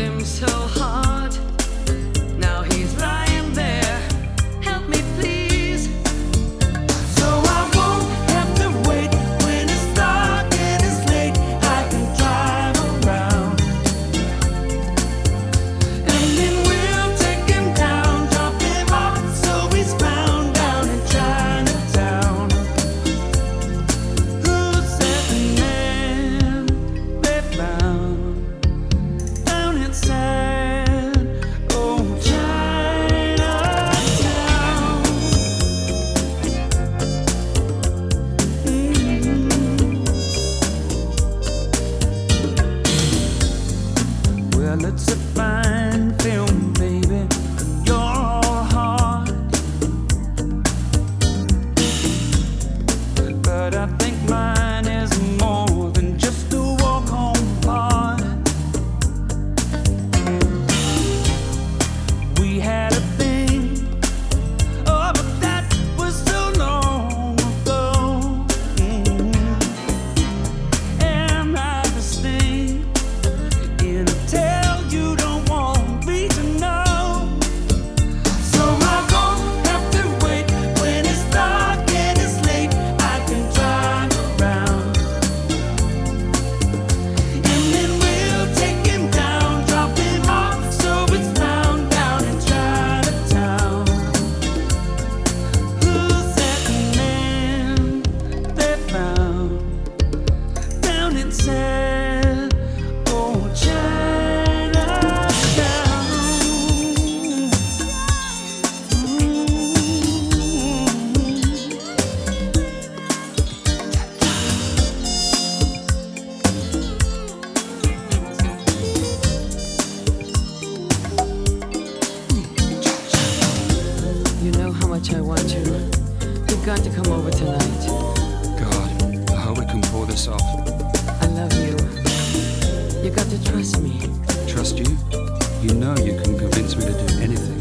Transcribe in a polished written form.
him so hard. Now he's lying there. Help me, please. So I won't have to wait when it's dark and it's late. I can drive around, and then we'll take him down, drop him off so he's found down in Chinatown. Who's that man they found down inside old Chinatown? Well, it's a fine film, baby. You're all heart, but I think mine is more than just a walk home part. We had a thing, oh, but that was so long ago. Am I the sting in a tale you don't want me to know? So I won't have to wait when it's dark and it's late. I can drive around, and then we'll take him down, drop him off so it's found down in Chinatown. Who's that man they found down inside old Chinatown? You know how much I want you. You've got to come over tonight. God, I hope we can pull this off. I love you. You got to trust me. Trust you? You know you can convince me to do anything.